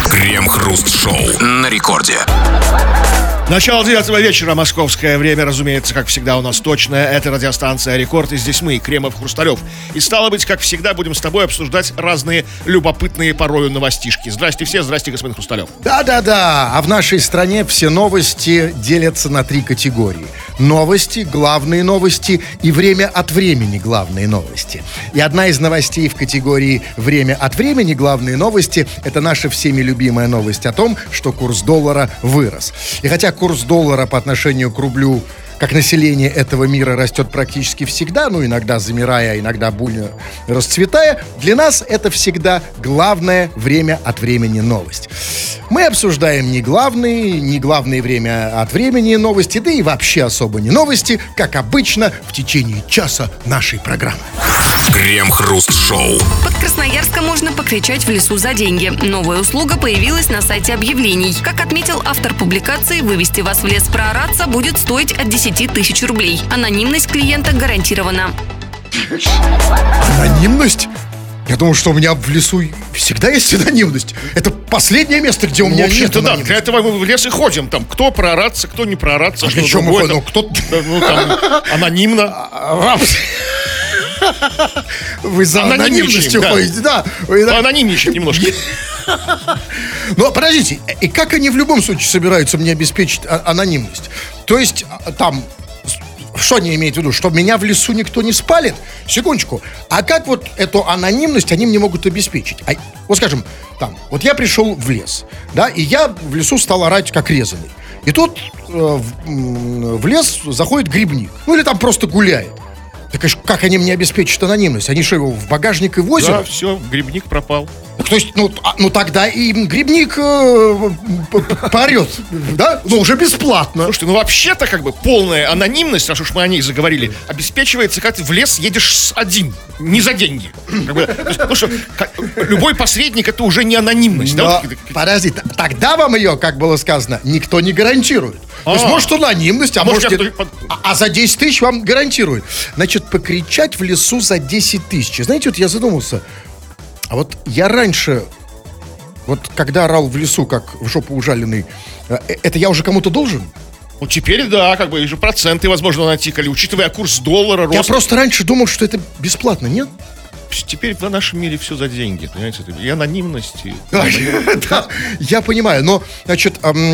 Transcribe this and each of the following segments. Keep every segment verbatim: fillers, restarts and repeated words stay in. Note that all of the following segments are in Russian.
Крем-хруст-шоу на рекорде. Начало девятого вечера, московское время, разумеется, как всегда у нас точное. Это радиостанция «Рекорд», и здесь мы, Кремов, Хрусталев. И стало быть, как всегда, будем с тобой обсуждать разные любопытные порою новостишки. Здрасте все, здрасте, господин Хрусталев. Да-да-да, а в нашей стране все новости делятся на три категории. Новости, главные новости и время от времени главные новости. И одна из новостей в категории «время от времени главные новости» — это наша всеми любимая новость о том, что курс доллара вырос. И хотя курс доллара по отношению к рублю, как население этого мира, растет практически всегда, ну, иногда замирая, иногда буйно расцветая, для нас это всегда главное время от времени новость. Мы обсуждаем не главные, не главные время от времени новости, да и вообще особо не новости, как обычно, в течение часа нашей программы. Крем-хруст-шоу. Под Красноярском можно покричать в лесу за деньги. Новая услуга появилась на сайте объявлений. Как отметил автор публикации, вывести вас в лес проораться будет стоить от десяти тысяч рублей. Анонимность клиента гарантирована. Анонимность? Я думал, что у меня в лесу всегда есть анонимность. Это последнее место, где у меня ну, нет да, анонимности. для этого мы в лес и ходим. Там кто проораться, кто не проораться. А для чего мы ходим? Ну, кто... ну, там, анонимно. Вы за анонимностью да. ходите, да. Вы, да. Анонимничать немножко. Но подождите, и как они в любом случае собираются мне обеспечить а- анонимность? То есть там... Что они имеют в виду? Что меня в лесу никто не спалит? Секундочку. А как вот эту анонимность они мне могут обеспечить? А, вот скажем, там, вот я пришел в лес, да, и я в лесу стал орать как резаный. И тут э, в, в лес заходит грибник. Ну или там просто гуляет. Так как они мне обеспечат анонимность? Они что, его в багажник и возят? Да, все, грибник пропал. То есть, ну, а, ну тогда и грибник э, поорет, да? Ну, уже бесплатно. Слушайте, ну вообще-то как бы полная анонимность, раз уж мы о ней заговорили, обеспечивается, когда ты в лес едешь с один, не за деньги. Как бы, то есть, потому что как, любой посредник — это уже не анонимность. Но, да? подожди, тогда вам ее, как было сказано, никто не гарантирует. То есть, может, анонимность, а, а может, может я... а, а за десять тысяч вам гарантируют. Значит, покричать в лесу за десять тысяч. Знаете, вот я задумался, а вот я раньше, вот когда орал в лесу, как в жопу ужаленный, это я уже кому-то должен? Ну, теперь да, как бы, и же проценты, возможно, натикали, учитывая курс доллара, рост. Я просто раньше думал, что это бесплатно, нет? Теперь в нашем мире все за деньги, понимаете? И анонимность. И... Да, я понимаю, но, значит,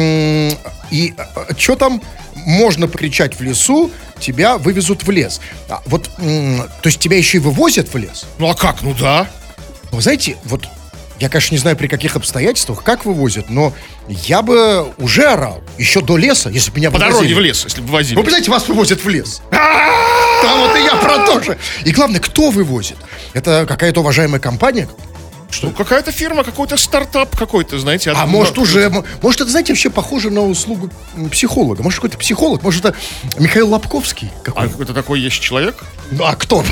и что там можно покричать в лесу, тебя вывезут в лес. Вот, то есть тебя еще и вывозят в лес? Ну, а как? Ну, да. Вы знаете, вот я, конечно, не знаю, при каких обстоятельствах, как вывозят, но я бы уже орал еще до леса, если бы меня По вывозили. дороге в лес, если бы возили. Вы представляете, вас вывозят в лес. Там вот и я про то же. И главное, кто вывозит? Это какая-то уважаемая компания? Что? Ну, какая-то фирма, какой-то стартап какой-то, знаете. А от... может уже, может это, знаете, вообще похоже на услугу психолога. Может какой-то психолог, может это Михаил Лобковский какой-то. А какой-то такой есть человек? Ну, а кто?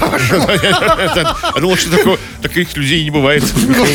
Я думал, что таких людей не бывает.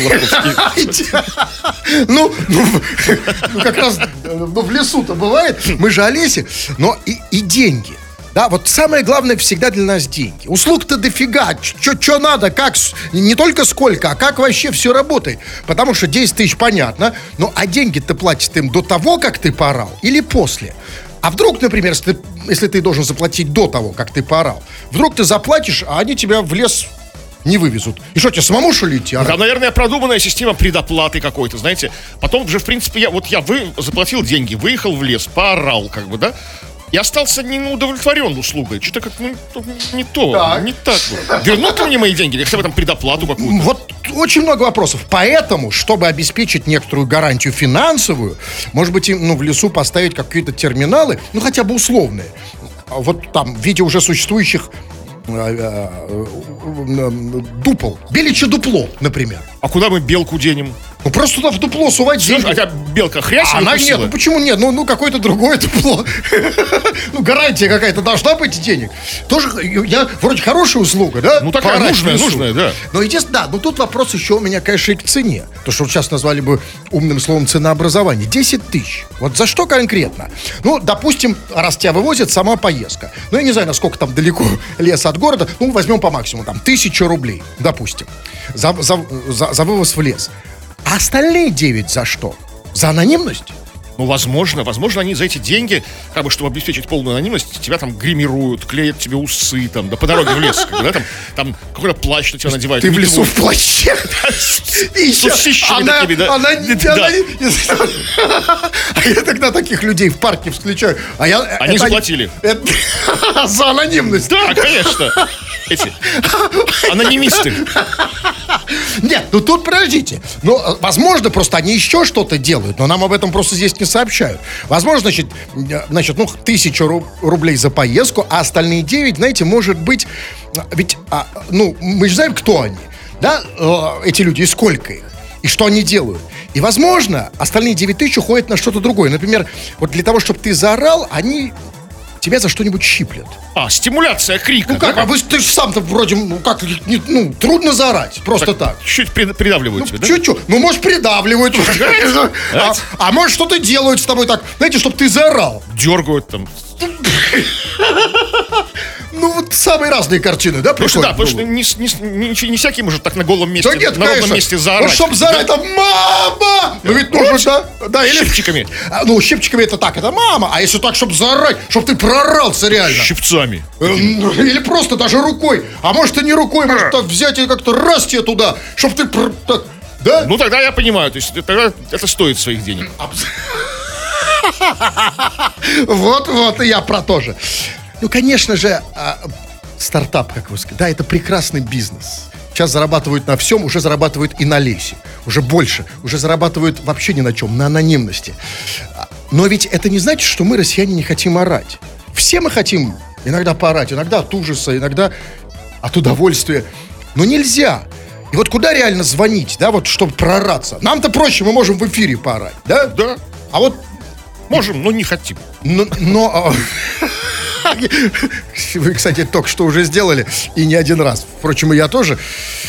Ну, как раз в лесу-то бывает, мы же о лесе, но и деньги. Да, вот самое главное всегда для нас деньги. Услуг-то дофига. Что надо, как, не только сколько, а как вообще все работает. Потому что десять тысяч понятно, но а деньги ты платишь им до того, как ты поорал, или после? А вдруг, например, если ты, если ты должен заплатить до того, как ты поорал, вдруг ты заплатишь, а они тебя в лес не вывезут. И что, тебе самому что ли идти? А? Там, наверное, продуманная система предоплаты какой-то, знаете. Потом уже, в принципе, я, вот я вы, заплатил деньги, выехал в лес, поорал, как бы, да? И остался не удовлетворен услугой. Что-то как ну, не то, так. не так. Вернут мне мои деньги, или хотя бы там предоплату какую-то? Вот очень много вопросов. Поэтому, чтобы обеспечить некоторую гарантию финансовую, может быть, ну, в лесу поставить какие-то терминалы, ну, хотя бы условные. Вот там, в виде уже существующих дупол. Беличье дупло, например. А куда мы белку денем? Ну, просто туда в дупло сувать деньги. А тебя белка хрясь а или она нет, ну почему нет? Ну, ну какое-то другое дупло. Ну, гарантия какая-то должна быть денег. Тоже, я, вроде хорошая услуга, да? Ну, такая нужная, нужная, да. Но, естественно, да, но тут вопрос еще у меня, конечно, и к цене. То, что сейчас назвали бы умным словом ценообразование. десять тысяч. Вот за что конкретно? Ну, допустим, раз тебя вывозят, сама поездка. Ну, я не знаю, насколько там далеко лес от города. Ну, возьмем по максимуму, там, тысяча рублей, допустим, за, за, за, за вывоз в лес. А остальные девять за что? За анонимность? Ну, возможно, возможно, они за эти деньги, как бы, чтобы обеспечить полную анонимность, тебя там гримируют, клеят тебе усы, там, да по дороге в лес, когда там, там какой-то плащ на тебя надевают. Ты в лесу в плаще. И с усищами она, такими, да? Она, Да. она, а я тогда таких людей в парке встречаю. А я, Они это заплатили. это- за анонимность. Да, конечно. Эти анонимисты. Нет, ну тут подождите. Ну, э, возможно, просто они еще что-то делают, но нам об этом просто здесь не сообщают. Возможно, значит, э, значит, ну, тысяча ру- рублей за поездку, а остальные девять, знаете, может быть, э, ведь, а, ну, мы же знаем, кто они, да, э, эти люди, и сколько их, и что они делают. И, возможно, остальные девять тысяч уходят на что-то другое. Например, вот для того, чтобы ты заорал, они тебя за что-нибудь щиплют. А, стимуляция крика. Ну как, да? а вы, ты же сам-то вроде, ну как, не- ну, трудно заорать, просто так. Чуть прид- придавливают Ну, тебя, да? чуть-чуть. Ну, может, придавливают. а, а может, что-то делают с тобой так, знаете, чтобы ты заорал. Дергают там. Ну, вот самые разные картины, да, Потому что, да, приходят в потому что голову? не, не- не- не всякий может так на голом месте, Да нет, на ровном конечно. месте заорать. Ну, чтобы заорать, там, мама! Ну, ведь нужно, да? Да, или... Щипчиками. А, Ну, щипчиками это так, это мама. А если так, чтобы заорать, чтобы ты прорался реально. Щипцами. Э, ну, Или просто даже рукой. А может, и не рукой, может, так взять и как-то раз тебе туда, чтобы ты... пр- так, Да? Ну, тогда я понимаю, то есть тогда это стоит своих денег. Вот, вот, и я про то же. Ну, конечно же, а, стартап, как вы сказали, да, это прекрасный бизнес. Сейчас зарабатывают на всем, уже зарабатывают и на лесе. Уже больше. Уже зарабатывают вообще ни на чем, на анонимности. А, Но ведь это не значит, что мы, россияне, не хотим орать. Все мы хотим иногда поорать, иногда от ужаса, иногда от удовольствия. Но нельзя. И вот куда реально звонить, да, вот, чтобы проораться? Нам-то проще, мы можем в эфире поорать, да? Да. А вот Можем, но не хотим. но, но а, вы, кстати, только что уже сделали, и не один раз. Впрочем, и я тоже.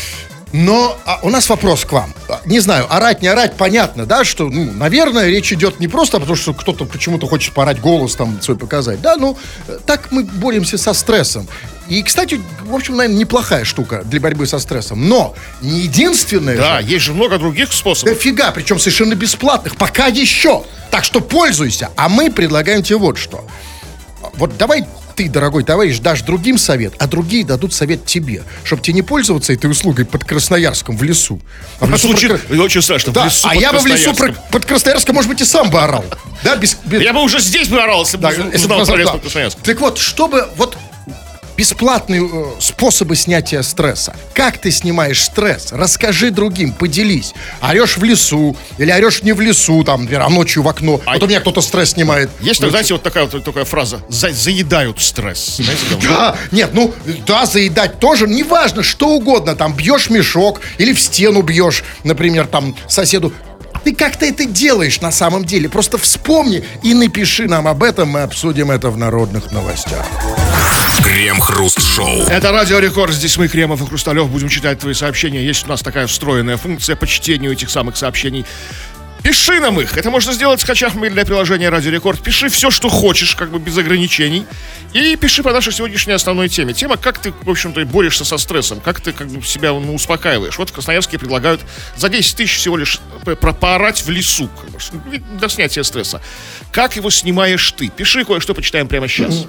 Но а, у нас вопрос к вам. А, Не знаю, орать, не орать, понятно, да, что, ну, наверное, речь идет не просто потому, что кто-то почему-то хочет поорать, голос там свой показать, да, ну, э, так мы боремся со стрессом. И, кстати, в общем, наверное, неплохая штука для борьбы со стрессом. Но не единственное Да, же. есть же много других способов. Дофига, причем совершенно бесплатных, пока еще. Так что пользуйся. А мы предлагаем тебе вот что. Вот давай ты, дорогой товарищ, дашь другим совет, а другие дадут совет тебе, чтобы тебе не пользоваться этой услугой под Красноярском в лесу. А в лесу Звучит под Кра- очень страшно. в Да, лесу а под я бы в лесу Красноярском. про- под Красноярском, может быть, и сам бы орал. Да, без... без- Я бы уже здесь бы орал, если бы Да, узнал если про бы лес да. под Красноярском. Так вот, чтобы вот бесплатные э, способы снятия стресса. Как ты снимаешь стресс? Расскажи другим, поделись. Орешь в лесу, или орешь не в лесу, там, например, а ночью в окно. А Вот у меня кто-то стресс снимает. Есть, так, знаете, вот такая вот такая фраза. За- заедают стресс. Знаете, там? Да, нет, ну, да, заедать тоже, неважно, что угодно, там, бьешь мешок, или в стену бьешь, например, там, соседу. Ты как-то это делаешь на самом деле, просто вспомни и напиши нам об этом, мы обсудим это в народных новостях. Крем-хруст-шоу. Это Радио Рекорд. Здесь мы, Кремов и Хрусталев, будем читать твои сообщения. Есть у нас такая встроенная функция по чтению этих самых сообщений. Пиши нам их. Это можно сделать, скачав мобильное приложение Радио Рекорд. Пиши все, что хочешь, как бы без ограничений. И пиши по нашей сегодняшней основной теме. Тема, как ты, в общем-то, борешься со стрессом. Как ты как бы себя ну, успокаиваешь. Вот в Красноярске предлагают за десять тысяч всего лишь п- про- поорать в лесу. Как бы, что- для снятия стресса. Как его снимаешь ты? Пиши кое-что, почитаем прямо сейчас.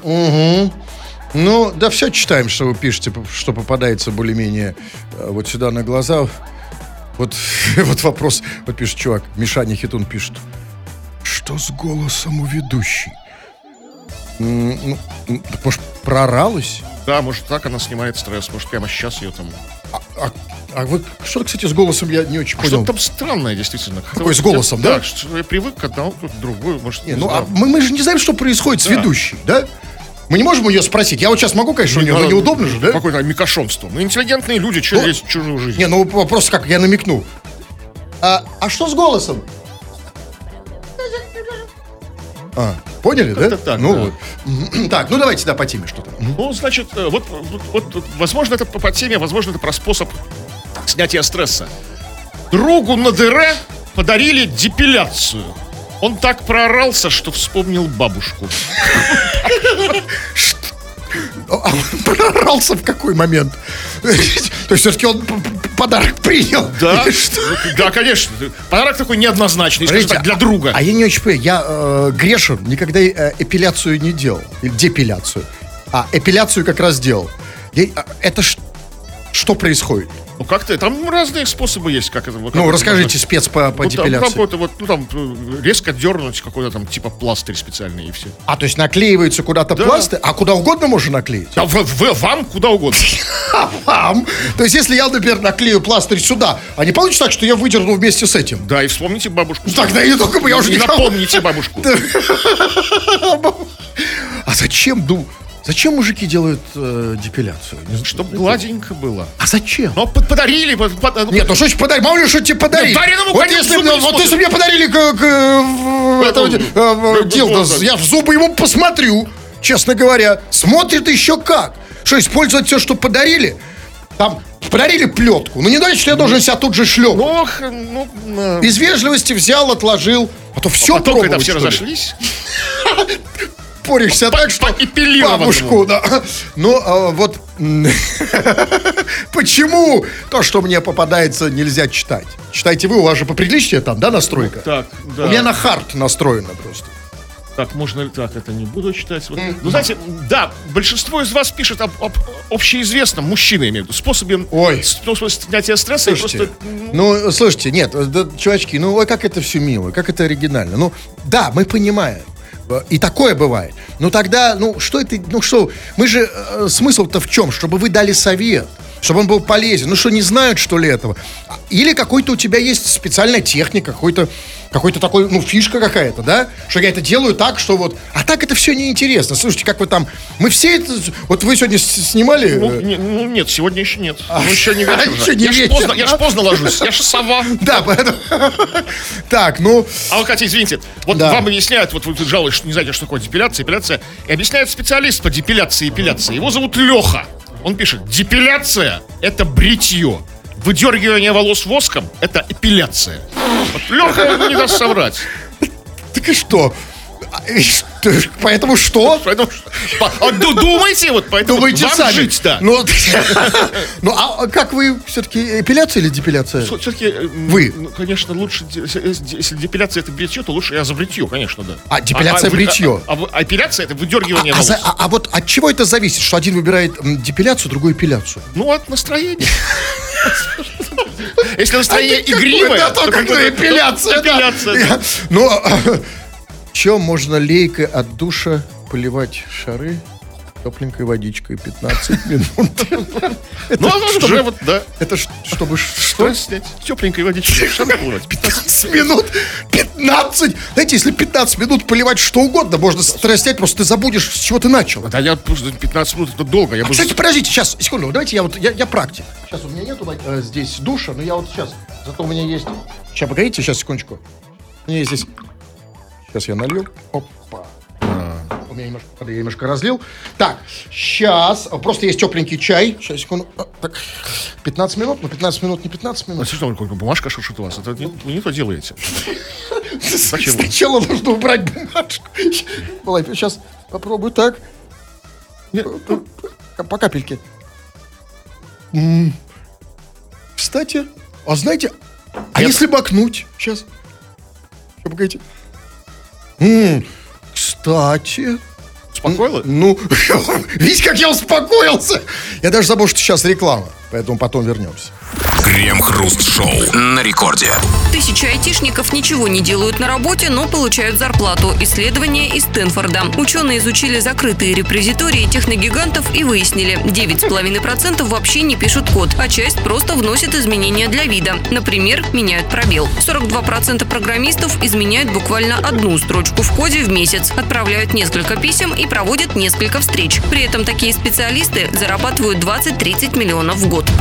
Ну, да все читаем, что вы пишете, что попадается более-менее э, вот сюда на глаза. Вот, вот вопрос, вот пишет чувак, Мишаня Хитун пишет. Что с голосом у ведущей? М, ну, м, так, может, прооралась? Да, может, так она снимает стресс. Может, прямо сейчас ее там... А, а- а вы что-то, кстати, с голосом я не очень А понял. что-то там странное, действительно. Какое с голосом, да? Да, что я привык к одному, к другому. Может, Не, не ну, а знаю. мы, мы же не знаем, что происходит с Да. ведущей, да? Мы не можем ее спросить. Я вот сейчас могу, конечно, у нее, но надо- неудобно же, да? Какое-то микошонство. Мы интеллигентные люди, что Ну, лезть в чужую жизнь? Не, ну вопрос как, я намекнул. А, а что с голосом? А, поняли, да? Как-то так, ну да. вот. Так, ну давайте, да, по теме что-то. Ну, значит, э, вот, вот, вот, возможно, это по по теме, возможно, это про способ снятия стресса. Другу на дыре подарили депиляцию. Он так проорался, что вспомнил бабушку. А он прорался в какой момент? То есть все-таки он п- п- подарок принял? Да, Или что? да, конечно. Подарок такой неоднозначный, скажем Подождите, так, для друга. А я не очень понимаю, я э, грешен, никогда э, эпиляцию не делал. Или депиляцию. А, эпиляцию как раз делал. Я- а, это ш- что происходит? Ну как-то, там разные способы есть, как это. как Ну, это расскажите можно- спец по, по Вот там депиляции. какой-то вот, ну там э, резко дернуть какой-то там типа пластырь специальный и все. А, то есть наклеивается куда-то Да. пластырь, а куда угодно можно наклеить? А в- в- вам куда угодно. А вам? То есть, если я, например, наклею пластырь сюда, а не получится так, что я выдерну вместе с этим? Да, и вспомните бабушку. Ну, тогда и только бы я уже И не напомните бабушку. А зачем, ну, зачем мужики делают э, депиляцию? Не знаю. Чтобы гладенько было. А зачем? Ну, под- подарили. под- под- Нет, ну что ж подарили? Мало ли, что тебе подарили. Нет, дареному Вот коню если, зубы мне- не вот смотрят. если мне подарили к- к- в- этого, ну, э, ну, дилдо, ну, я в зубы ему посмотрю, честно говоря. Смотрит еще как. Что, использовать все, что подарили? Там подарили плетку. Ну, не значит, что я должен себя тут же шлепать. Ну, х- ну, э, Из вежливости взял, отложил. А то все потом, когда пробовать, все что ли? разошлись, Поришься так, что эпилированному. бабушку, да. Ну, а, вот м, почему то, что мне попадается, нельзя читать? Читайте вы, у вас же поприличнее там, да, настройка? так, да. У меня на хард настроено просто. Так, можно ли так? Это не буду читать. Вот. Ну, знаете, да, большинство из вас пишет об, об общеизвестном, мужчины имею в виду, способе, Ой. способе снятия стресса. И Слушайте, просто, ну, слушайте, нет, да, чувачки, ну, ой, как это все мило, как это оригинально. Ну, да, мы понимаем. И такое бывает. Но тогда, ну, что это, ну, что, мы же, э, смысл-то в чем? Чтобы вы дали совет, чтобы он был полезен. Ну, что, не знают, что ли, этого? Или какой-то у тебя есть специальная техника, какой-то, какой-то такой, ну, фишка какая-то, да? Что я это делаю так, что вот... А так это все неинтересно. Слушайте, как вы там... Мы все это... Вот вы сегодня с- снимали... ну, э, не- ну, нет, сегодня еще нет. Ну, еще не вечер. еще же. не я, ж вечер, поздно, я ж да? поздно ложусь, я ж сова. Да, поэтому... Так, ну... А вот, Катя, извините, вот Да. вам объясняют, вот вы тут жалуетесь, что не знаете, что такое депиляция, эпиляция, и объясняет специалист по депиляции и эпиляции. Его зовут Леха. Он пишет, депиляция – это бритье. Выдергивание волос воском – это эпиляция. Вот Леха не даст соврать. Так и что? А, и что? Поэтому что? Поэтому что- по- а ду- думайте, вот поэтому Думаете вам сами. жить, да. Ну, ну, а как вы все-таки, эпиляция или депиляция? Все-таки, Вы? ну, конечно, лучше, де- если если депиляция это бритье, то лучше я за бритье, конечно, да. А, депиляция вы- бритье. А, а вы- а эпиляция это выдергивание А, волос. за- а- а вот от чего это зависит, что один выбирает м, депиляцию, другой эпиляцию? Ну, от настроения. Если настроение А ты какой, игривое, да, то как как бы, эпиляция, да. эпиляция, да. Ну, чем можно лейкой от душа поливать шары тепленькой водичкой пятнадцать минут? Ну, а уже вот, да. Это ж- чтобы ш- что? Стресс снять. Тепленькой водичкой. Шары плывать. пятнадцать минут. пятнадцать. Знаете, если пятнадцать минут поливать что угодно, можно стресс снять, просто ты забудешь, с чего ты начал. Да я просто пятнадцать минут, это долго. Я А, бы... кстати, подождите, сейчас, секунду, давайте я вот, я, я практик. Сейчас у меня нету э, здесь душа, но я вот сейчас, зато у меня есть... Сейчас, погодите, сейчас, секундочку. У меня есть здесь... Сейчас я налью. Опа. У меня немножко, я немножко разлил. Так, сейчас, просто есть тепленький чай. Сейчас, секунду. А, так, пятнадцать минут, ну пятнадцать минут, не пятнадцать А минут. что, какая бумажка шуршит у вас? Это не, вы не то делаете. Зачем? Сначала нужно убрать бумажку. Сейчас попробую так. Нет, По капельке. М. Кстати, а знаете, а Я- если макнуть? Сейчас. Погодите. М, Кстати. Успокоило? Ну, видите, как я успокоился. Я даже забыл, что сейчас реклама. Поэтому потом вернемся. Крем-хруст-шоу на рекорде. Тысячи айтишников ничего не делают на работе, но получают зарплату. Исследование из Стэнфорда. Ученые изучили закрытые репозитории техногигантов и выяснили, девять целых пять десятых процента вообще не пишут код, а часть просто вносит изменения для вида. Например, меняют пробел. сорок два процента программистов изменяют буквально одну строчку в коде в месяц, отправляют несколько писем и проводят несколько встреч. При этом такие специалисты зарабатывают двадцать-тридцать миллионов в год.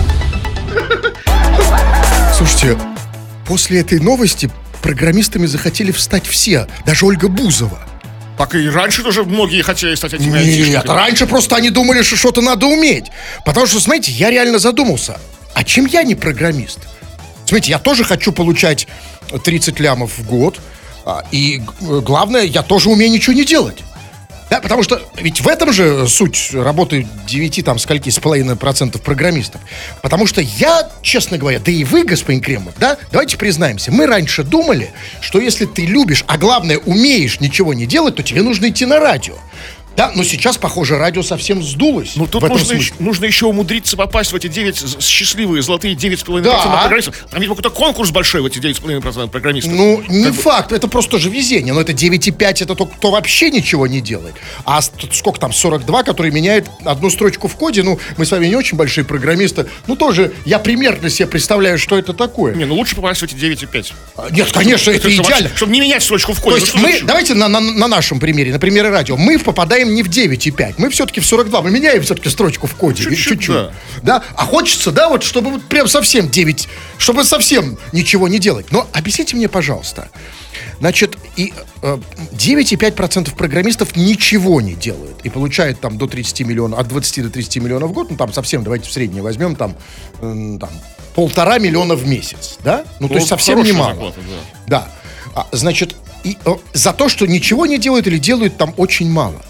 Слушайте, после этой новости программистами захотели встать все, даже Ольга Бузова. Так и раньше тоже многие хотели стать этими Нет, айтишниками. раньше просто они думали, что что-то надо уметь. Потому что, знаете, я реально задумался, а чем я не программист? Смотрите, я тоже хочу получать тридцать лямов в год, а, и г- главное, я тоже умею ничего не делать. Да, потому что ведь в этом же суть работы девяти там скольки с половиной процентов программистов. Потому что я, честно говоря, да и вы, господин Кремов, да, давайте признаемся, мы раньше думали, что если ты любишь, а главное умеешь ничего не делать, то тебе нужно идти на радио. Да, но сейчас, похоже, радио совсем сдулось. Ну, тут нужно еще, нужно еще умудриться попасть в эти девять счастливые, золотые девять с половиной процентов да. программистов. Там ведь какой-то конкурс большой в эти девять с половиной процентов программистов. Ну, не как факт, бы... это просто тоже везение. Но это девять и пять, это тот, кто вообще ничего не делает. А сколько там, сорок два, который меняет одну строчку в коде. Ну, мы с вами не очень большие программисты. Ну, тоже, я примерно себе представляю, что это такое. Не, ну лучше попасть в эти девять и пять. Нет, конечно, это, это идеально. Чтобы, чтобы не менять строчку в коде. То есть ну, мы, давайте на, на, на нашем примере, на примере радио. Мы попадаем не в девять и пять. Мы все-таки в сорок два, мы меняем все-таки строчку в коде. Чуть-чуть, чуть-чуть. Да. да. А хочется, да, вот, чтобы вот прям совсем девять, чтобы совсем ничего не делать. Но объясните мне, пожалуйста, значит, и э, девять и пять десятых процента программистов ничего не делают и получают там до тридцати миллионов, от двадцати до тридцати миллионов в год, ну там совсем, давайте в среднее возьмем, там, э, там полтора миллиона в месяц, да? Ну, ну то есть совсем немало. Зарплата, да. да. А, значит, и, э, за то, что ничего не делают или делают там очень мало.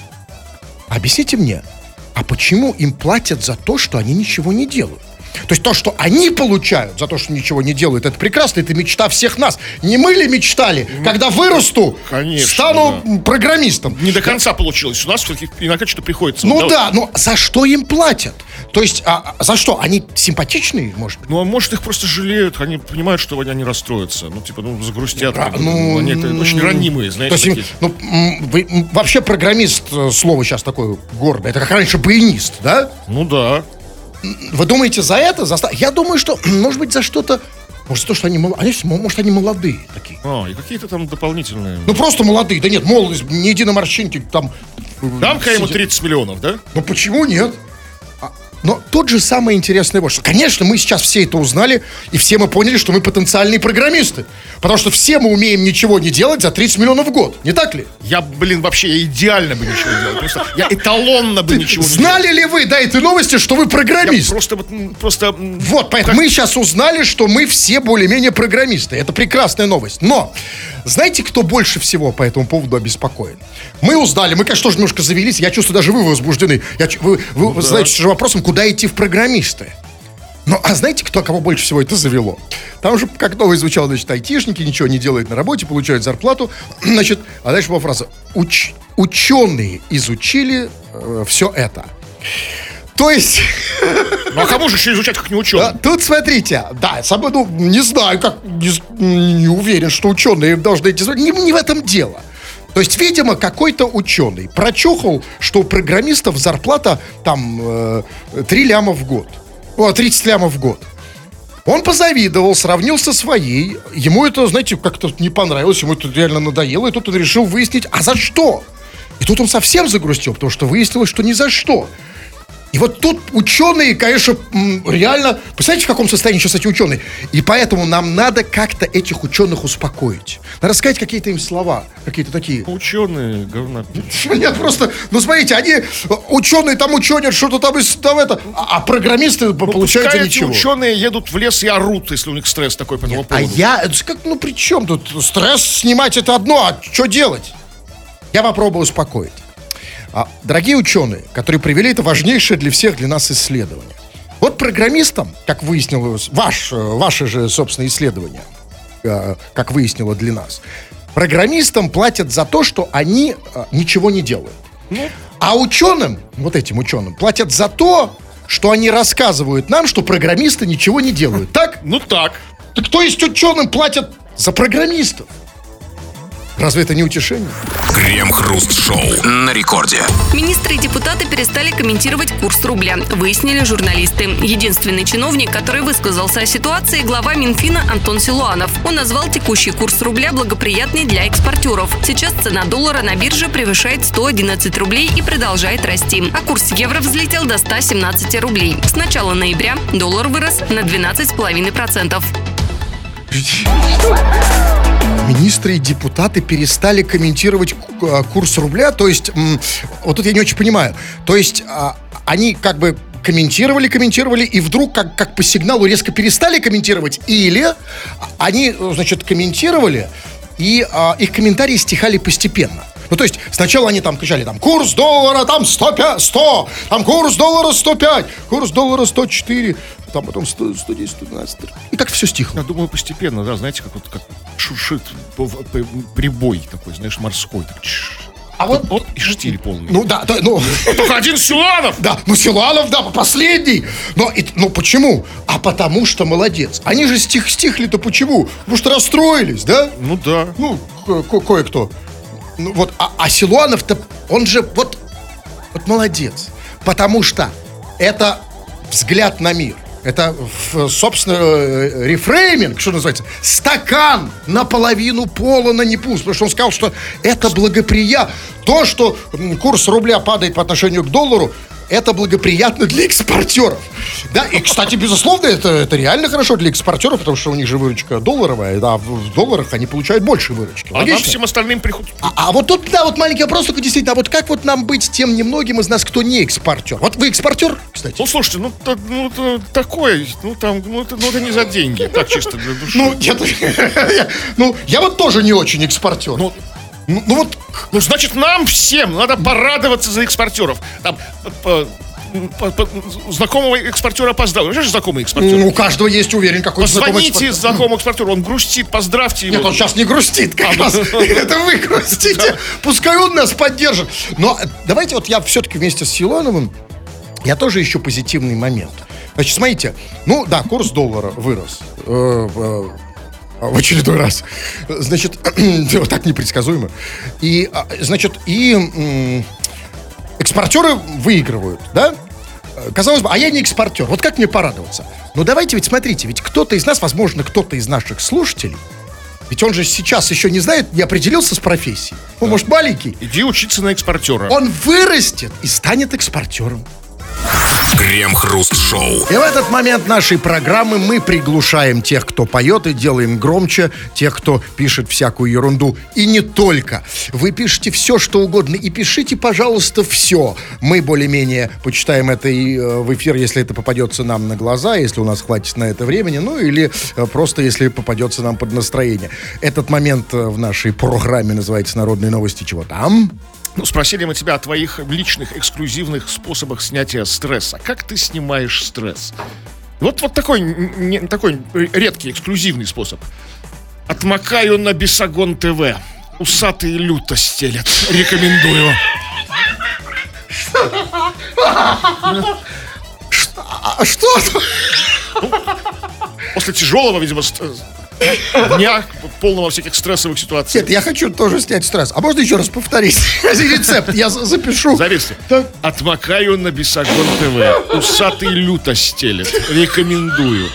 Объясните мне, а почему им платят за то, что они ничего не делают? То есть то, что они получают за то, что ничего не делают, это прекрасно, это мечта всех нас. Не мы ли мечтали, ну, когда вырасту, конечно, стану да. программистом? Не до конца получилось. У нас все-таки иногда что-то приходится. Ну да, но за что им платят? То есть, а, за что? Они симпатичные, может быть? Ну, а может, их просто жалеют, они понимают, что они расстроятся. Ну, типа, ну, загрустят. А, ну, они это, очень ранимые, знаете, то есть, ну, вы, вообще программист, слово сейчас такое гордое, это как раньше баянист, да? Ну да. Вы думаете, за это? За... Я думаю, что, может быть, за что-то... Может, за то, что они, они, может, они молодые такие. А, и какие-то там дополнительные... Ну, просто молодые. Да нет, молодость, ни единой морщинки там... Дам-ка ему тридцать миллионов, да? Ну, почему нет? Но тот же самый интересный вот, что, конечно, мы сейчас все это узнали, и все мы поняли, что мы потенциальные программисты. Потому что все мы умеем ничего не делать за тридцать миллионов в год. Не так ли? Я, блин, вообще я идеально бы ничего не делал. Просто я эталонно бы Ты ничего не знали делал. ли вы до этой новости, что вы программист? Я просто, просто... Вот, поэтому как... мы сейчас узнали, что мы все более-менее программисты. Это прекрасная новость. Но, знаете, кто больше всего по этому поводу обеспокоен? Мы узнали, мы, конечно, тоже немножко завелись. Я чувствую, даже вы возбуждены. Я, вы вы ну, задаетесь да. вопросом, куда идти в программисты. Ну, а знаете, кто, кого больше всего это завело? Там же, как новое звучало, значит, айтишники ничего не делают на работе, получают зарплату. Значит, а дальше была фраза. Уч- ученые изучили э, все это. То есть... Ну, а кому же еще изучать, как не ученые? Да, тут смотрите, да, сам, ну, не знаю, как, не, не уверен, что ученые должны эти... Не, не в этом дело. То есть, видимо, какой-то ученый прочухал, что у программистов зарплата там э, три ляма в год. О, тридцать лямов в год. Он позавидовал, сравнил со своей. Ему это, знаете, как-то не понравилось, ему это реально надоело, и тут он решил выяснить, а за что? И тут он совсем загрустил, потому что выяснилось, что ни за что. И вот тут ученые, конечно, реально... Представляете, в каком состоянии сейчас эти ученые? И поэтому нам надо как-то этих ученых успокоить. Надо сказать какие-то им слова, какие-то такие. Ученые, говна. Нет, просто, ну смотрите, они, ученые там ученят, что-то там, там это, а, а программисты, ну, получается, ничего. Ученые едут в лес и орут, если у них стресс такой по этому Нет, поводу. А я, как, ну при чем тут? Стресс снимать это одно, а что делать? Я попробую успокоить. А, дорогие ученые, которые провели это важнейшее для всех, для нас исследование. Вот программистам, как выяснилось, ваш, ваше же, собственно, исследование, э, как выяснило для нас, программистам платят за то, что они э, ничего не делают. Ну. А ученым, вот этим ученым, платят за то, что они рассказывают нам, что программисты ничего не делают. Так? Ну так. Так то есть ученым платят за программистов? Разве это не утешение? Крем-хруст-шоу на рекорде. Министры и депутаты перестали комментировать курс рубля, выяснили журналисты. Единственный чиновник, который высказался о ситуации, глава Минфина Антон Силуанов. Он назвал текущий курс рубля благоприятный для экспортеров. Сейчас цена доллара на бирже превышает сто одиннадцать рублей и продолжает расти. А курс евро взлетел до ста семнадцати рублей. С начала ноября доллар вырос на двенадцать целых пять десятых процента. Министры и депутаты перестали комментировать курс рубля, то есть, вот тут я не очень понимаю, то есть, они как бы комментировали, комментировали, и вдруг как, как по сигналу резко перестали комментировать, или они, значит, комментировали, и их комментарии стихали постепенно. Ну, то есть, сначала они там кричали, там, курс доллара, там, сто пять, сто, там, курс доллара сто пять, курс доллара сто четыре, там, потом сто, сто десять, сто двенадцать. И так все стихло. Я думаю, постепенно, да, знаете, как вот как шуршит по- по- прибой такой, знаешь, морской. Так, чш. А вот, Вот и штиль полный. ну, да, да, ну... Только один Силуанов! Да, ну Силуанов, да, последний. Но, и- ну почему? А потому что молодец. Они же стих, стихли-то почему? Потому что расстроились, да? Ну да. Ну, ко- ко- кое-кто. Ну вот, а, а Силуанов-то, он же вот, вот молодец. Потому что это взгляд на мир. Это, в- собственно, э, рефрейминг, что называется, стакан наполовину полон, а не пуст. Потому что он сказал, что это благоприятно. То, что м, курс рубля падает по отношению к доллару, это благоприятно для экспортеров. Да, и, кстати, безусловно, это, это реально хорошо для экспортеров, потому что у них же выручка долларовая, да, в, в долларах они получают больше выручки. А нам Логично? всем остальным приходит... А, а вот тут, да, вот маленький вопрос только действительно, а вот как вот нам быть тем немногим из нас, кто не экспортер? Вот вы экспортер, кстати? Ну, слушайте, ну, та- ну та- такое, ну, там, ну это, ну, это не за деньги, так чисто для души. Ну, я, я- ну, я вот тоже не очень экспортер. Ну, Ну, ну вот, Ну, значит, нам всем надо порадоваться за экспортеров. Там, по- по- по- знакомого экспортера опоздал. Знаешь, знакомый экспортер? у каждого есть, уверен, какой-то знакомый Позвоните экспортер. знакомому экспортеру, он грустит, поздравьте его. Нет, он сейчас не грустит, как А, раз. ну. Это вы грустите. Пускай он нас поддержит. Но э, давайте вот я все-таки вместе с Силуановым, я тоже ищу позитивный момент. Значит, смотрите, ну да, курс доллара вырос. Э, э, В очередной раз. Значит, вот так непредсказуемо. И, а, значит, и м, экспортеры выигрывают, да? Казалось бы, а я не экспортер. Вот как мне порадоваться? Ну, давайте ведь, смотрите, ведь кто-то из нас, возможно, кто-то из наших слушателей, ведь он же сейчас еще не знает, не определился с профессией. Он, может, маленький. Иди учиться на экспортера. Он вырастет и станет экспортером. Крем-хруст-шоу. И в этот момент нашей программы мы приглушаем тех, кто поет, и делаем громче тех, кто пишет всякую ерунду. И не только. Вы пишите все, что угодно, и пишите, пожалуйста, все. Мы более-менее почитаем это и э, в эфир, если это попадется нам на глаза, если у нас хватит на это времени, ну или э, просто если попадется нам под настроение. Этот момент э, в нашей программе называется «Народные новости». Чего там? Ну, спросили мы тебя о твоих личных эксклюзивных способах снятия стресса. Как ты снимаешь стресс? Вот, вот такой, не, такой редкий эксклюзивный способ. Отмокаю на Бесогон ТВ. Усатые люто стелят. Рекомендую. А что? После тяжелого, видимо, ст- дня, полного всяких стрессовых ситуаций. Нет, я хочу тоже снять стресс. А можно еще раз повторить рецепт? Я за- запишу. Зависит. Так. Отмокаю на Бесогон ТВ. Усатый люто стелет. Рекомендую.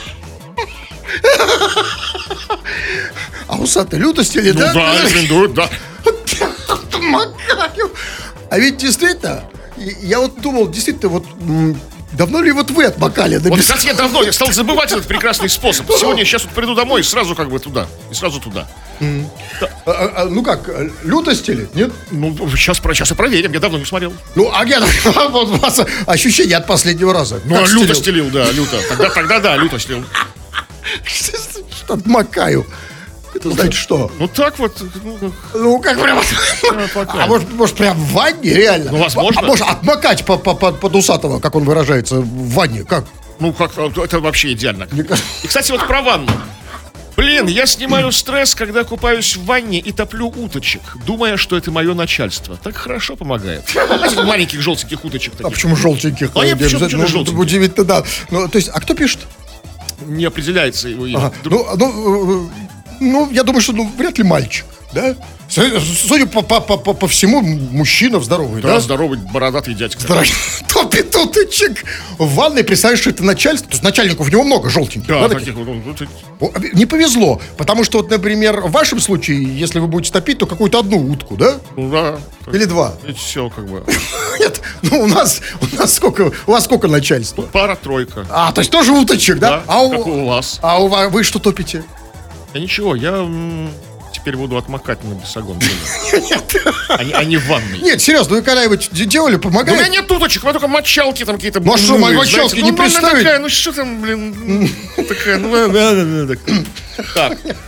А усатый лютость или Ну да? да, рекомендую, да. Отмокаю. А ведь действительно, я вот думал, действительно, вот м, давно ли вот вы отмокали на Вот, бес- кстати, я давно, я стал забывать этот прекрасный способ. Сегодня, сейчас вот приду домой и сразу как бы туда. И сразу туда. А, а, а, ну как, э, лютость или нет? Ну, сейчас, про- сейчас и проверим, я давно не смотрел. Ну, а я, вот у вас ощущение от последнего раза. Ну, Как а стелил? люто стелил, да, люто. Тогда, тогда да, люто стелил. Что отмокаю? Это значит что? Ну, так вот, ну, Ну, как прям... пока. А может, может, прям в ванне, реально? Ну, возможно. А может, отмокать по, по, по- под усатого, как он выражается, в ванне? Как? ну, как, это вообще идеально. Мне кажется- И, кстати, вот про ванну. Блин, я снимаю стресс, когда купаюсь в ванне и топлю уточек, думая, что это мое начальство. Так хорошо помогает. Знаете, маленьких желтеньких уточек А таких. почему желтеньких? А я Э, почему- обязательно? почему Ну, желтеньких? удивительно, да. Ну, то есть, а кто пишет? Не определяется его имя. Ага. Ну, ну, э, ну, я думаю, что ну, вряд ли мальчик, да? С- Судя по, по, по, по- по всему, мужчина здоровый, Да, да? здоровый бородатый дядька. Здоровый. Топит уточек в ванной, представляешь, что это начальство. То есть начальников у него много желтеньких. Да, да, таких вот. он, вот эти- О, не повезло, потому что, вот, например, в вашем случае, если вы будете топить, то какую-то одну утку, да? Ну да. так, Или два? все как бы. Нет, ну у нас, у нас сколько, у вас сколько начальства? Пара-тройка. А, то есть тоже уточек, да? Да, а, как у вас. а у вас, вы что топите? Да ничего, я м, теперь буду отмокать на Бесогон. А не- а не в ванной. Нет, серьезно, вы когда-нибудь де- делали, У меня помогает? нет уточек, у меня только мочалки там какие-то. Ну, а что, блин, мочалки знаете. не Ну, ну, она представить? такая, ну что там, блин, такая, ну, да, да, да, да, так. Так,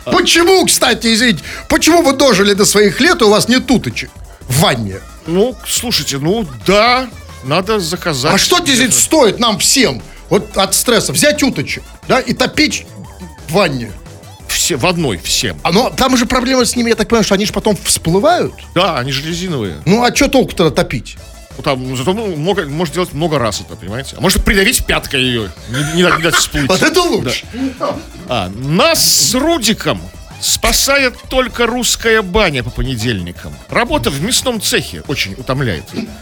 Почему, кстати, извините, почему вы дожили до своих лет, и у вас нет уточек в ванне? Ну, слушайте, ну да, надо заказать. А что здесь стоит нам всем, вот от стресса, взять уточек, да, и топить в ванне? Все, в одной, всем. А, но там же проблема с ними, я так понимаю, что они же потом всплывают. Да, они же резиновые. Ну, а что толку тогда топить? Ну, там, зато ну, много, может делать много раз это, понимаете? А может придавить пяткой ее, не, не, дать- не дать всплыть. Вот это лучше. А, нас с Рудиком спасает только русская баня по понедельникам. Работа в мясном цехе очень утомляет.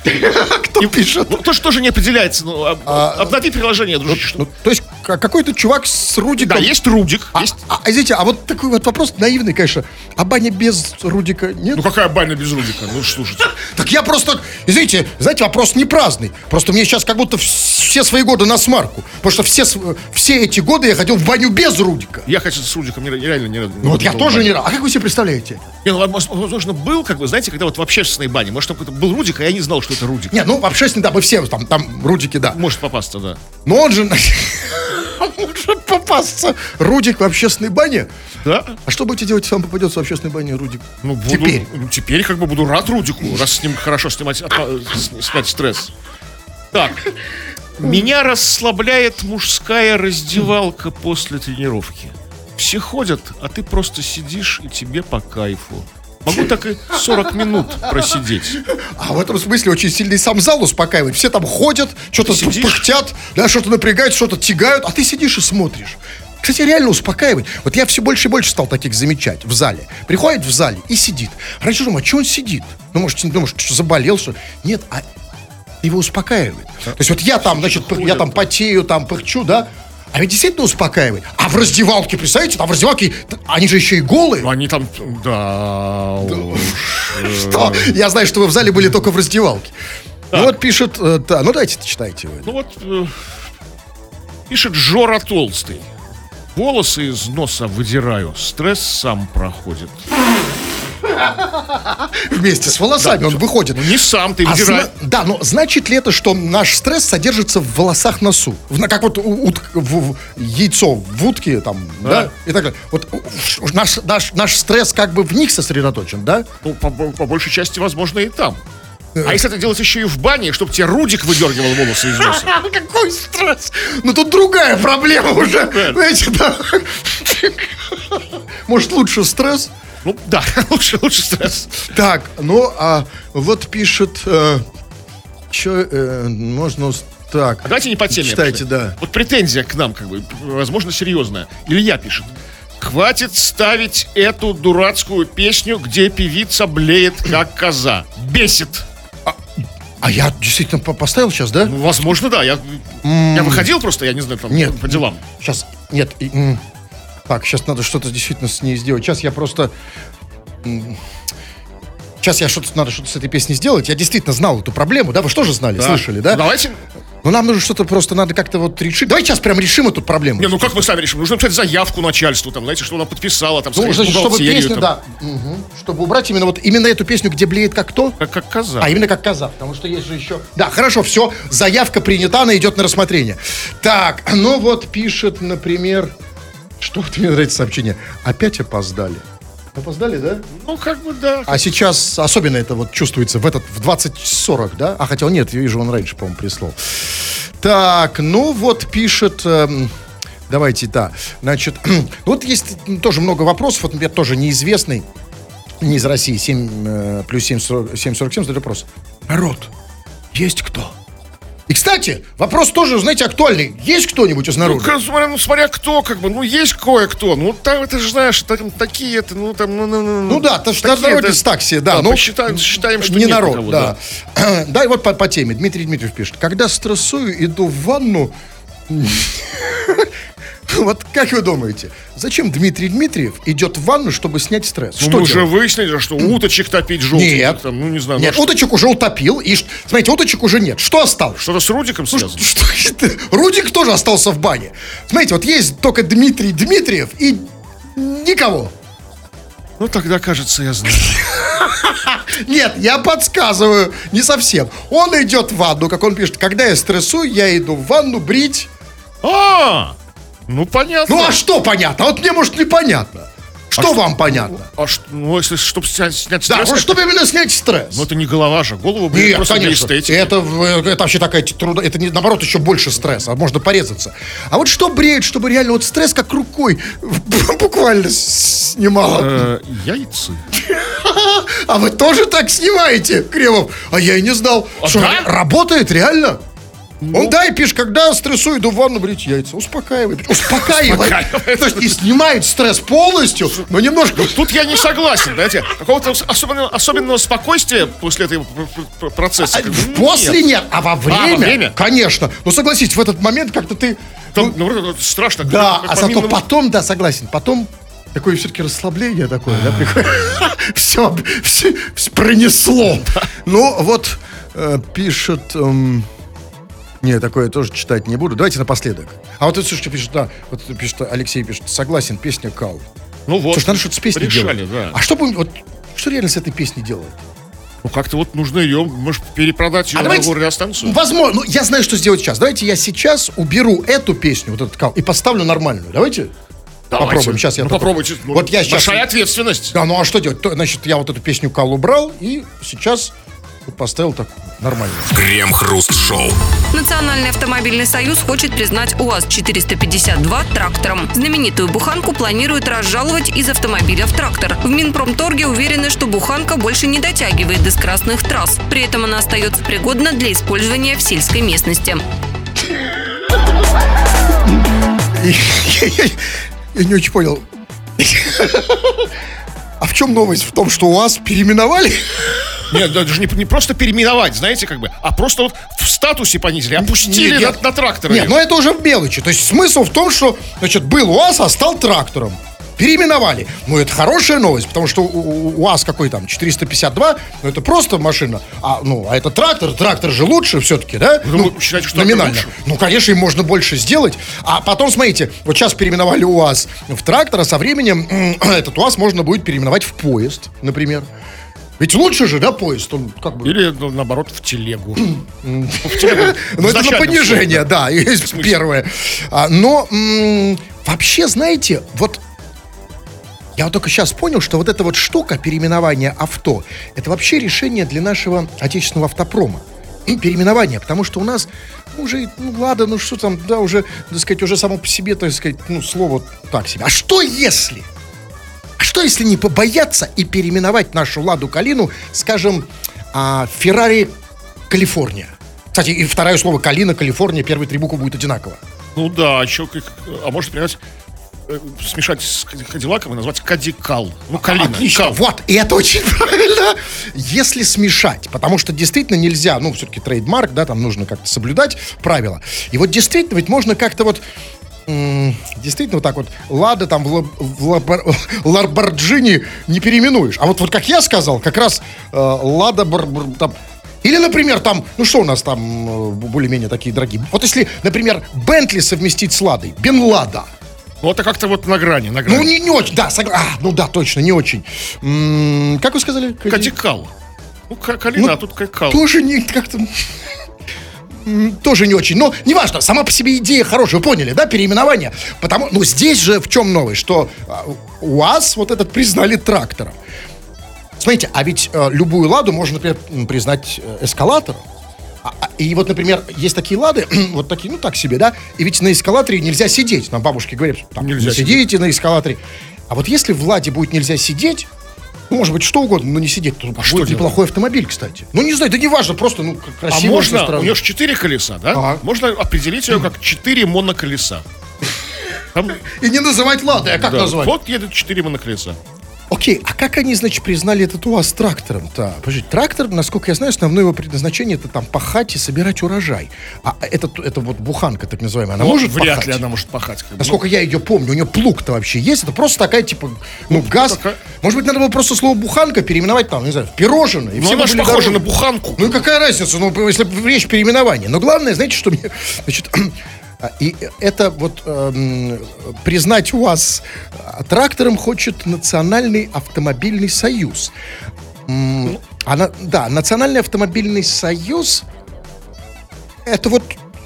Кто пишет? Ну, тоже, тоже не определяется. Ну, об- обнови приложение, дружище. Ну, то есть к- какой-то чувак с Рудиком. Да, есть Рудик, А, есть... а, извините, а вот такой вот вопрос наивный, конечно. А баня без Рудика нет? Ну, какая баня без Рудика? Ну, слушайте. Так я просто, извините, знаете, вопрос не праздный. Просто мне сейчас как будто все свои годы на смарку. Потому что все, с- все эти годы я ходил в баню без Рудика. Я, хотя с Рудиком не- реально не... Ну вот я тоже не рад. А как вы себе представляете? Не, ну, возможно, был, как бы, знаете, когда вот в общественной бане, может, там какой-то был Рудик, а я не знал, что это Рудик. Не, ну, общественно, да, мы все, там, там Рудики, да. Может попасться, да. Но он же может попасться. Рудик в общественной бане? Да? А что будете делать, если вам попадется в общественной бане Рудик? Ну, буду, Теперь. ну, теперь как бы буду рад Рудику, раз с ним хорошо снимать, отма- с- снять стресс. Так. Меня расслабляет мужская раздевалка после тренировки. Все ходят, а ты просто сидишь, и тебе по кайфу. Могу так и сорок минут просидеть. А в этом смысле очень сильный сам зал успокаивает. Все там ходят, что-то Ты сидишь? пыхтят, да, что-то напрягают, что-то тягают, а ты сидишь и смотришь. Кстати, реально успокаивает. Вот я все больше и больше стал таких замечать в зале. Приходит в зале и сидит. Раньше думаю, а что он сидит? Ну, может, ну, может, что заболел, что... Нет, а его успокаивает. То есть вот я там, значит, пых- я там потею, там пыхчу, да, а ведь действительно успокаивает. А в раздевалке, представляете, там в раздевалке, они же еще и голые. Ну, они там, да... уж, э, Что? Я знаю, что вы в зале были только в раздевалке. Ну вот пишет, э, да, ну давайте читайте вы. Ну вот, э, пишет Жора Толстый. Волосы из носа выдираю, стресс сам проходит. Вместе с волосами Да, он выходит. Ну, не сам ты А выдирай. зна- да, но значит ли это, что наш стресс содержится в волосах носу? В- на- как вот у- ут- в- в- яйцо в утке там, да, Да. и так далее. Вот у- ш- наш, наш, наш стресс как бы в них сосредоточен, да? Ну, по, по- по большей части, возможно, и там. А если это делать еще и в бане, чтобы тебе Рудик выдергивал волосы из носа? Какой стресс? Ну тут другая проблема уже. Знаете, да. Может, лучше стресс? Ну, да, лучше, лучше стресс. Так, ну, а вот пишет... э, чё, э, можно... ус- Так, А давайте не по теме. читайте, пошли. да. Вот претензия к нам, как бы, возможно, серьезная. Илья пишет. Хватит ставить эту дурацкую песню, где певица блеет, как коза. Бесит. А я действительно по- поставил сейчас, да? Ну, возможно, да. Я, я выходил просто, я не знаю, там, Нет. по делам. Сейчас, нет. и, м, так, сейчас надо что-то действительно с ней сделать. Сейчас я просто... м, Сейчас я что-то надо что-то с этой песней сделать. Я действительно знал эту проблему, да? Вы что же знали, слышали, да? Ну, давайте. Ну, нам нужно что-то просто, надо как-то вот решить. Давайте сейчас прям решим эту проблему. Не, ну как мы сами решим? Нужно написать заявку начальству, там, знаете, что она подписала, там, Ну, сходить в значит, чтобы бухгалтерию, песню, там, да, мгм, чтобы убрать именно вот именно эту песню, где блеет как кто? Как, как коза. А, именно как коза, потому что есть же еще... Да, хорошо, все, заявка принята, она идет на рассмотрение. Так, ну вот пишет, например... Что вот мне нравится сообщение? Опять опоздали. Опоздали, да? Ну, как бы, да. А сейчас особенно это вот чувствуется в этот, в двадцать сорок, да? А хотя нет, я вижу, он раньше, по-моему, прислал. Так, ну вот пишет... эм, давайте, да. Значит, ну вот есть тоже много вопросов. Вот, например, тоже неизвестный, не из России, семь, э, плюс семь сорок семь, задает вопрос. Народ, есть кто? И, кстати, вопрос тоже, знаете, актуальный. Есть кто-нибудь из Ну, народа? как, смотря, ну, смотря кто, как бы, ну, есть кое-кто. Ну, там, это же, знаешь, там, такие, это, ну, там, ну, ну, ну, Ну да, то, что такие, народец это- так себе, да. да, ну, посчитаем- считаем, что не нет народ, никого, да. Да, и вот по, по теме. Дмитрий Дмитриев пишет. Когда стрессую, иду в ванну... Вот как вы думаете, зачем Дмитрий Дмитриев идет в ванну, чтобы снять стресс? Ну, Что мы уже делать? выяснили, что уточек топить желтеньких, Нет. там, ну, не знаю, Нет, ну, уточек уже утопил. И, ш- смотрите, уточек уже нет. Что осталось? что-то с Рудиком Ну, связано. что это? Рудик тоже остался в бане. Смотрите, вот есть только Дмитрий Дмитриев и никого. Ну, тогда, кажется, я знаю. Нет, я подсказываю, не совсем. Он идет в ванну, как он пишет, когда я стрессую, я иду в ванну брить. А, ну, понятно. Ну а что понятно? А вот мне, может, непонятно. Что а вам что, понятно? А что, ну, если, чтобы снять, снять Да, стресс... вот это- чтобы именно снять стресс. Ну, это не голова же. Голову будет Нет, просто для конечно. эстетики. Это, в- это вообще такая труда. Это не, наоборот еще больше стресса. а Можно порезаться. А вот что бреет, чтобы реально вот стресс как рукой буквально снимало. Э, яйцы. А вы тоже так снимаете, Кремов? А я и не знал. А Что, да? работает реально? Он, да, и пишет, когда стрессую, иду в ванну брить яйца. Успокаивает. Успокаивает. Успокаивает. То есть не снимает стресс полностью, но немножко... Тут я не согласен, знаете. Какого-то особенного, особенного спокойствия после этого п- п- процесса. как бы, ну, После нет. нет, а во время, во время? конечно. Но согласитесь, в этот момент как-то ты... Там, ну, вроде страшно. Да, как- а по зато минному- потом, да, согласен, потом такое все-таки расслабление такое, да, приходит. Все, все пронесло. Ну, вот э, пишет... эм, Не, такое тоже читать не буду. Давайте напоследок. А вот это, слушайте, пишет, да, вот пишет, Алексей пишет, согласен, песня «Кал». Ну вот. Слушай, надо что-то с песней решали, делать. да. А что будем, вот, что реально с этой песней делать? Ну, как-то вот нужно ее, может, перепродать ее А на давайте- радиостанцию. Возможно, ну, я знаю, что сделать сейчас. Давайте я сейчас уберу эту песню, вот этот «Кал», и поставлю нормальную. Давайте? Давайте. Попробуем. Сейчас я Ну, только- попробуйте. Ну, Вот я сейчас... Большая ответственность. Да, ну а что делать? То, значит, я вот эту песню «Кал» убрал, и сейчас вот поставил так нормально. Крем-хруст-шоу. Национальный автомобильный союз хочет признать УАЗ четыреста пятьдесят два трактором. Знаменитую буханку планируют разжаловать из автомобиля в трактор. В Минпромторге уверены, что буханка больше не дотягивает до скоростных трасс. При этом она остается пригодна для использования в сельской местности. Я не очень понял. А в чем новость? В том, что УАЗ переименовали? Нет, даже не, не просто переименовать, знаете, как бы, а просто вот в статусе понизили, опустили Нет, на, на трактор. Нет, ну это уже в мелочи. То есть смысл в том, что, значит, был УАЗ, а стал трактором. Переименовали. Ну, это хорошая новость, потому что у- у- УАЗ какой там, четыреста пятьдесят два, ну, это просто машина. А, ну, а это трактор, трактор же лучше все-таки, да? Вы Ну, считаете, что трактор номинально. лучше? Ну, конечно, им можно больше сделать. А потом, смотрите, вот сейчас переименовали УАЗ в трактор, а со временем м, этот УАЗ можно будет переименовать в поезд, например. Ведь лучше же, да, поезд? Он как бы... Или, ну, наоборот, в телегу. Ну, это на понижение, да, есть первое. А, Но м, вообще, знаете, вот я вот только сейчас понял, что вот эта вот штука переименования авто, это вообще решение для нашего отечественного автопрома. И переименование, потому что у нас ну, уже, ну ладно, ну что там, да, уже, так сказать, уже само по себе, так сказать, ну, слово так себе. А что если? А что если не побояться и переименовать нашу Ладу Калину, скажем, а, Феррари Калифорния? Кстати, и второе слово Калина, Калифорния, первые три буквы будет одинаково. Ну да, еще, как- а может, понимаете, э, смешать с Кадиллаком и назвать Кадикал. Ну, Калина. Отлично, Кал. вот, и это очень правильно. Если смешать, потому что действительно нельзя, ну, все-таки трейдмарк, да, там нужно как-то соблюдать правила. И вот действительно, ведь можно как-то вот, м, действительно вот так вот, Лада там в, Лаб- в Лабар- Ламборджини не переименуешь. А вот, вот как я сказал, как раз э, Лада бар- бар- там, или, например, там, ну что у нас там э, более-менее такие дорогие. Вот если, например, Бентли совместить с Ладой, Бен Лада. Ну, это как-то вот на грани, на грани. Ну, не, не очень, да, согла- а, ну да, точно, не очень. М, как вы сказали? Кадикал. Ну, Ка- Калина, Ну, а тут Кадикал. Тоже не как-то... м, Тоже не очень. Но неважно, сама по себе идея хорошая, вы поняли, да, переименование. Потому, ну, здесь же в чем новость, что а, УАЗ вот этот признали трактором. Смотрите, а ведь э, любую Ладу можно, например, м, признать э, эскалатором. А- а- И вот, например, есть такие Лады, вот такие, ну так себе, да, и ведь на эскалаторе нельзя сидеть. Нам бабушки говорят, там, Нельзя не сидите на эскалаторе. А вот если в Ладе будет нельзя сидеть, ну, может быть, что угодно, но не сидеть, то что будет делать? неплохой автомобиль, кстати. Ну, не знаю, да не важно, просто, ну, к- А красиво. можно, со стороны. у нее же четыре колеса, да? Ага. Можно определить ее как четыре моноколеса. Там, И не называть Ладой, а как да, назвать? вот едут четыре моноколеса. Окей, а как они, значит, признали этот УАЗ трактором-то? Подождите, трактор, насколько я знаю, основное его предназначение — это там пахать и собирать урожай. А это, это вот буханка, так называемая, она Ну, может вряд пахать? ли она может пахать. как бы. Насколько я ее помню, у нее плуг-то вообще есть? Это просто такая, типа, ну, газ. такая. Может быть, надо было просто слово «буханка» переименовать там, не знаю, в пирожное. И Ну, все она бы же были похожа довольны. на буханку. Ну, и какая разница, ну, если речь переименования. Но главное, знаете, что мне... Значит, и это вот эм, признать УАЗ трактором хочет Национальный автомобильный союз. М, а на- да, Национальный автомобильный союз — это вот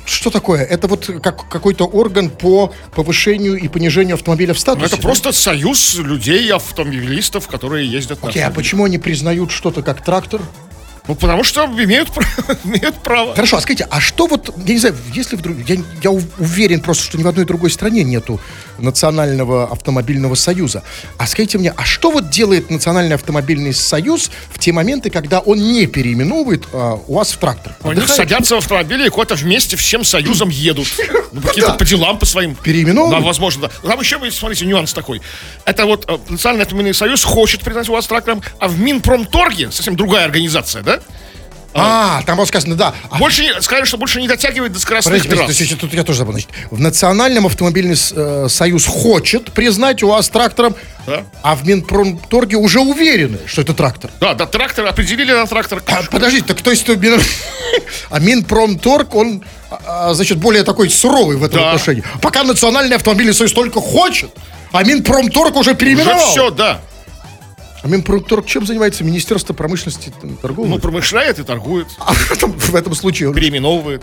что такое? Это вот как какой-то орган по повышению и понижению автомобиля в статусе? Это да? просто союз людей, автомобилистов, которые ездят на Окей, а почему они признают что-то как трактор? Ну, потому что имеют, имеют право. Хорошо, а скажите, а что вот, я не знаю, если вдруг, я, я уверен просто, что ни в одной другой стране нету Национального автомобильного союза. А скажите мне, а что вот делает Национальный автомобильный союз в те моменты, когда он не переименовывает а, у вас в трактор? Они садятся в автомобиле и куда-то вместе всем союзом едут. Ну, какие-то по делам, по своим. Переименовывают? Да, возможно, да. Там еще, смотрите, нюанс такой. Это вот э, Национальный автомобильный союз хочет признать у вас трактором, а в Минпромторге, совсем другая организация, да? А, там вот сказано, да. А, Больше не, сказали, что больше не дотягивает до скоростных подождите, трасс. подождите, тут я тоже забыл. Значит, в Национальном автомобильный э, союз хочет признать у вас трактором, Да. а в Минпромторге уже уверены, что это трактор. Да, да, трактор, определили на трактор. А, подождите, так то есть... Мин- А Минпромторг, он, а, значит, более такой суровый в этом Да. отношении. Пока Национальный автомобильный союз только хочет, а Минпромторг уже Уже переименовал. все, да. А Минпромторг чем занимается? Министерство промышленности и торговли? Ну, промышляет и торгует, А в этом, в этом случае... он- переименовывает.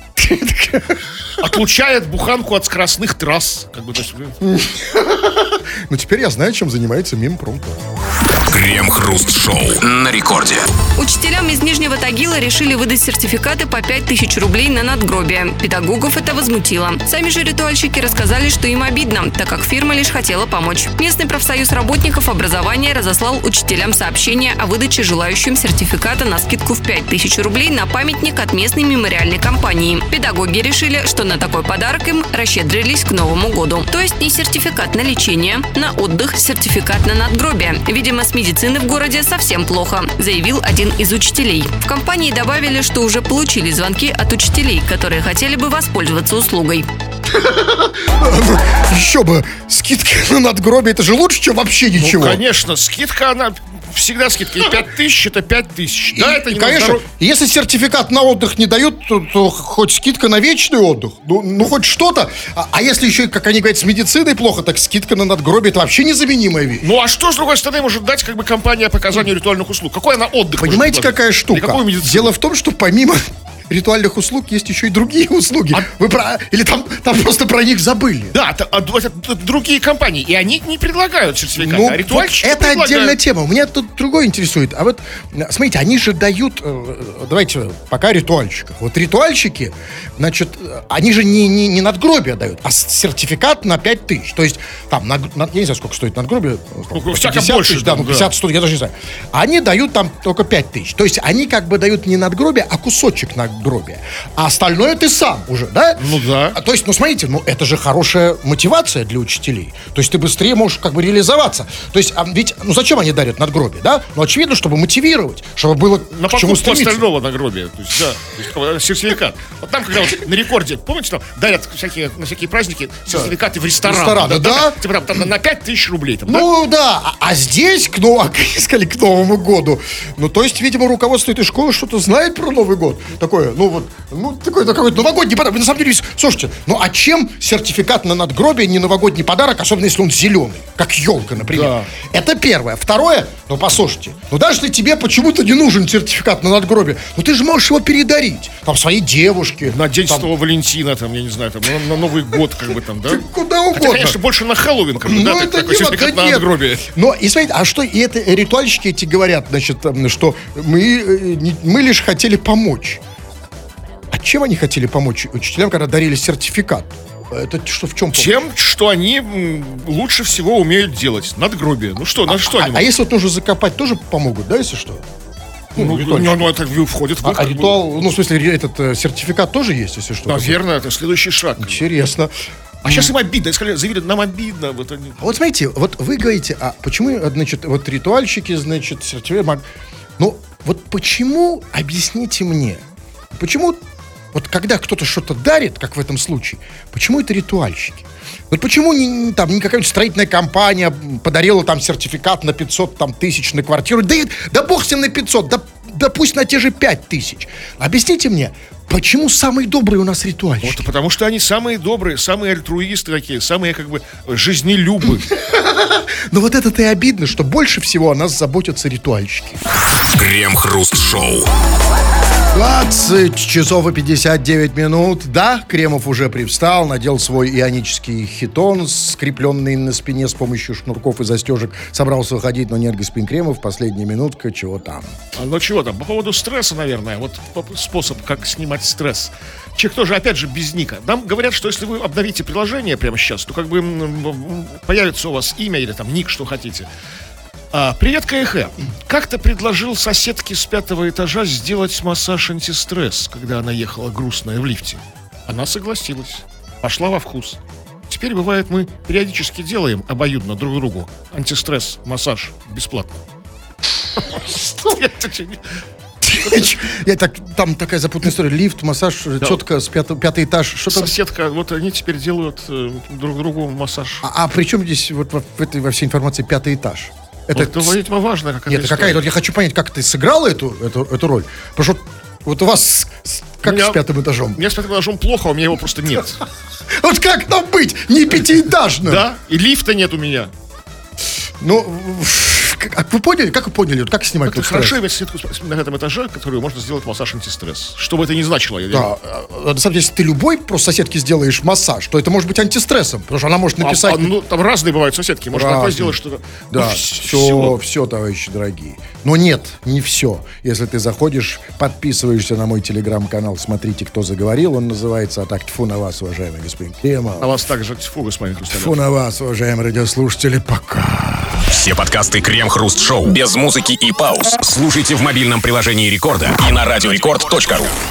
Отлучает буханку от скоростных трасс. Как бы, то есть, Ну, теперь я знаю, чем занимается Минпромторг. Крем-хруст-шоу на рекорде. Учителям из Нижнего Тагила решили выдать сертификаты по пять тысяч рублей на надгробие. Педагогов это возмутило. Сами же ритуальщики рассказали, что им обидно, так как фирма лишь хотела помочь. Местный профсоюз работников образования разослал учителям сообщение о выдаче желающим сертификата на скидку в пять тысяч рублей на памятник от местной мемориальной компании. Педагоги решили, что на такой подарок им расщедрились к Новому году. То есть не сертификат на лечение, на отдых, сертификат на надгробие. Видимо, с медицины в городе совсем плохо, заявил один из учителей. В компании добавили, что уже получили звонки от учителей, которые хотели бы воспользоваться услугой. Еще бы, скидка на надгробие, это же лучше, чем вообще ну, ничего. конечно, скидка, она всегда скидка. И пять тысяч, это пять тысяч. Да, И- это и, не конечно, здоров- если сертификат на отдых не дают, то, то хоть скидка на вечный отдых. Ну, ну хоть что-то. А, а если еще, как они говорят, с медициной плохо, так скидка на надгробие — это вообще незаменимая вещь. Ну, а что, с другой стороны, может дать как бы компания по оказанию ритуальных услуг? Какой она отдых? Понимаете, может предложить? какая Или штука? какую медицину? Дело в том, что помимо ритуальных услуг есть еще и другие услуги. А Вы про... Или там, там просто про них забыли. Да, это, а, это- это другие компании, и они не предлагают сертификаты, Ну, а вот ритуальщики это предлагают. отдельная тема. Меня тут другое интересует. А вот, э, смотрите, они же дают, э, давайте пока ритуальщиков. Вот ритуальщики, значит, э, они же не, не, не надгробие дают, а с- сертификат на пять тысяч. То есть, там, на, на- я не знаю, сколько стоит надгробие. Ну, Там, всяко пятьдесят больше, тысяч, да, там, ну, да. пятьдесят, сто, я даже не знаю. Они дают там только пять тысяч. То есть, они как бы дают не надгробие, а кусочек надгробия. А остальное ты сам уже, да? Ну да. А, то есть, ну смотрите, ну это же хорошая мотивация для учителей. То есть ты быстрее можешь как бы реализоваться. То есть, а ведь, ну зачем они дарят надгробие, да? Ну очевидно, чтобы мотивировать, чтобы было На к чему покупку стремиться. остального нагробия. То есть, да, то есть, какой-то сертификат. Вот там, когда вот на рекорде, помните, там дарят всякие, на всякие праздники сертификаты в ресторан. Рестораны, да. Типа там, там на пять тысяч рублей. Там, да? Ну да, а, а здесь, к, ну, сказали, к Новому году. Ну, то есть, видимо, руководство этой школы что-то знает про Новый год. Такое, ну вот, ну, такой, такой новогодний подарок. На самом деле, слушайте, ну а чем сертификат на надгробие не новогодний подарок, особенно если он зеленый, как елка, например. Да. Это первое. Второе, ну послушайте, ну даже если тебе почему-то не нужен сертификат на надгробие, ну ты же можешь его передарить. Там своей девушке. На День там, Святого Валентина, там, я не знаю, там, на, на Новый год, как бы там, да? куда угодно. Хотя, конечно, больше на Хэллоуин, как бы, да, Ну, так- это такой не сертификат да на нет. надгробие. Но, и смотрите, а что, и это ритуальщики эти говорят, значит, там, что мы, э, не- мы лишь хотели помочь. А чем они хотели помочь учителям, когда дарили сертификат? Это что, в чем? Тем, что они м, лучше всего умеют делать. Надгробие. Ну что, на что а, они а могут? если вот нужно закопать, тоже помогут, да, если что? Ну, ритуальщики. ну, ну, это входит в А, их, а как бы, ритуал, ну, в смысле, ре- этот э, сертификат тоже есть, если что? наверное, это следующий шаг. Интересно. А сейчас им обидно. Сказали, заявили, нам обидно. Вот они. А вот смотрите, вот вы говорите, а почему, значит, вот ритуальщики, значит, сертификат... Ну, вот почему, объясните мне, почему, вот когда кто-то что-то дарит, как в этом случае, почему это ритуальщики? Вот почему не, не, там, не какая-нибудь строительная компания подарила там сертификат на пятьсот там, тысяч на квартиру, да, и- да бог с ним на пятьсот, да, да пусть на те же пять тысяч. Объясните мне, почему самые добрые у нас ритуальщики? Вот, потому что они самые добрые, самые альтруисты такие, самые как бы жизнелюбы. Но вот это-то и обидно, что больше всего о нас заботятся ритуальщики. Крем-хруст-шоу. двадцать часов и пятьдесят девять минут. Да, Кремов уже привстал, надел свой ионический хитон, скрепленный на спине с помощью шнурков и застежек. Собрался выходить, но нет, господин Кремов, последняя минутка, чего там? А, ну чего там, по поводу стресса, наверное, вот способ, как снимать стресс. Человек тоже, опять же, без ника. Нам говорят, что если вы обновите приложение прямо сейчас, то как бы м, появится у вас имя или там ник, что хотите. А, привет, КХ. Как-то предложил соседке с пятого этажа сделать массаж антистресс, когда она ехала грустная в лифте. Она согласилась, пошла во вкус. Теперь, бывает, мы периодически делаем обоюдно друг другу антистресс, массаж бесплатно. Я так, там такая запутанная история. Лифт, массаж, тетка с пятого, пятый этаж. Что там? Соседка, вот они теперь делают э, друг другу массаж. А, а при чем здесь вот в, в этой во всей информации пятый этаж? Это, это, видимо, важно. Как нет, это какая? Вот я хочу понять, как ты сыграла эту, эту, эту роль. Потому что вот у вас с- как У меня- с пятым этажом? У меня с пятым этажом плохо, а у меня его просто нет. Вот как нам быть? Не пятиэтажным. Да? И лифта нет у меня. Ну, как вы поняли? Как вы поняли? Вот как снимать Это тут стресс? хорошо иметь соседку на этом этаже, которую можно сделать массаж антистресс. Что бы это ни значило. я- Да, а, на самом деле, если ты любой просто соседке сделаешь массаж, то это может быть антистрессом, потому что она может А- написать... а, ну, там разные бывают соседки. Может, такое Разные. сделать что-то. Да, Ну, все, все, товарищи дорогие. Но нет, не все. Если ты заходишь, подписываешься на мой телеграм-канал, смотрите, кто заговорил, он называется «А так тьфу на вас, уважаемый господин Кремов». А вас также тьфу, господин Хрусталев. Тьфу на вас, уважаемые радиослушатели, пока. Все подкасты Крем-хруст-шоу без музыки и пауз слушайте в мобильном приложении Рекорда и на радиорекорд точка ру.